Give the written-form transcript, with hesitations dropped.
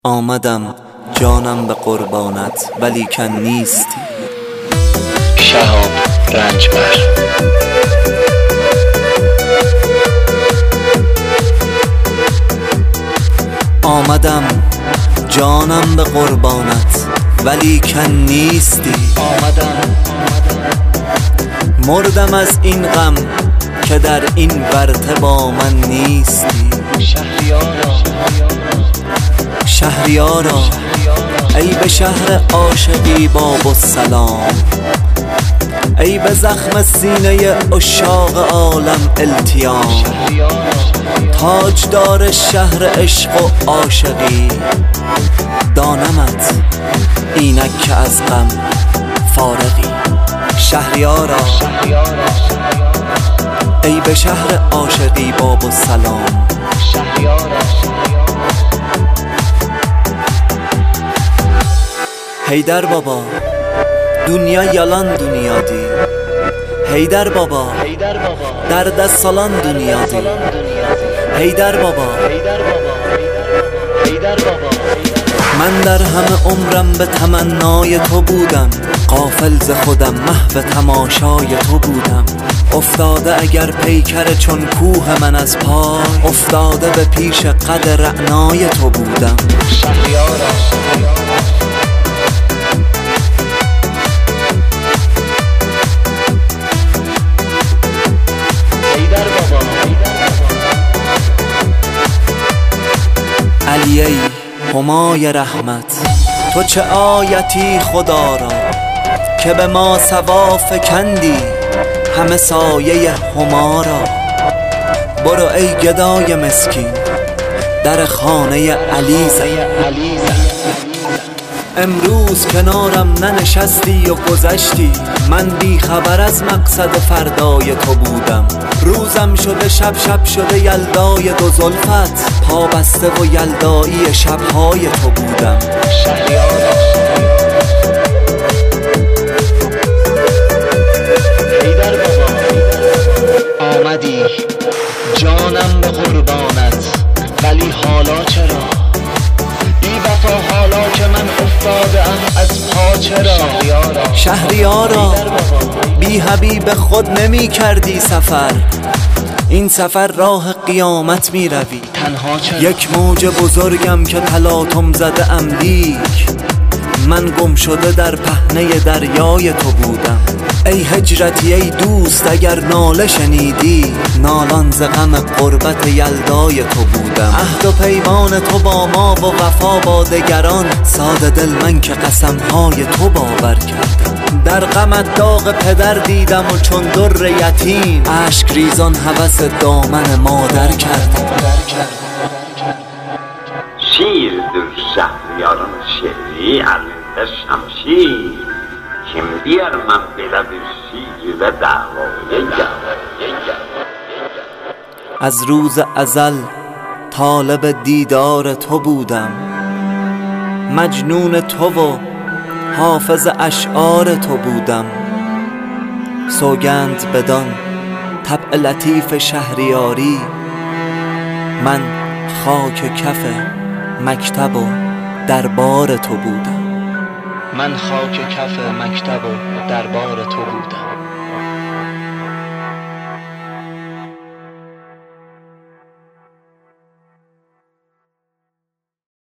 آمدم جانم به قربانت ولیکن نیستی. شهاب رنجبر. آمدم جانم به قربانت ولیکن نیستی. مردم از این غم که در این ورطه با من نیستی. شهریارا ای به شهر عاشقی باب السلام، ای به زخم سینه عشاق عالم التیام، تاجدار شهر عشق و عاشقی، دانمت اینک که از غم فارغی. شهریارا ای به شهر عاشقی باب السلام. حیدر بابا دنیا yalan dünyadır. Heydər baba dərdə salan dünyadır. Heydər baba من در همه عمرم به تمنای تو بودم، غافل ز خودم محو تماشای تو بودم. افتاده اگر پیکر چون کوه من از پای، افتاده به پیش قد رعنای تو بودم. علیه همای رحمت تو چه آیتی خدا را، که به ما سوا فکندی همه سایه هما را. برو ای گدای مسکین در خانه علی زن. امروز کنارم ننشستی و گذشتی، من بی خبر از مقصد فردای تو بودم. روزم شده شب، شب شده یلدای دو زلفت، پا بسته و یلدایی شبهای تو بودم. آمدی جانم به قربانت ولی حالا چرا؟ بی وفا حالا که من افتاده ام از پا چرا؟ شهریارا بی حبیب خود نمی کردی سفر، این سفر راه قیامت می روی. یک موج بزرگم که تلاطم زده ام، لیک من گم شده در پهنه دریای تو بودم. ای هجرتی ای دوست اگر ناله شنیدی، نالان ز غم غربت یلدای تو بودم. عهد و پیمان تو با ما و وفا با دگران، ساده دل من که قسمهای تو باور کردم. در غمت داغ پدر دیدم و چون در یتیم، اشک ریزان هوس دامن مادر کردم. شیردür şəhriyarın şehri əlində şəmşir, kim deyər mən belə bir şiir və davaya gəldim. از روز ازل طالب دیدار تو بودم، مجنون تو و حافظ اشعار تو بودم. سوگند بدان طبع لطیف شهریاری، من خاک کف مکتب و دربار تو بودم. من خاک کف مکتب و دربار تو بودم.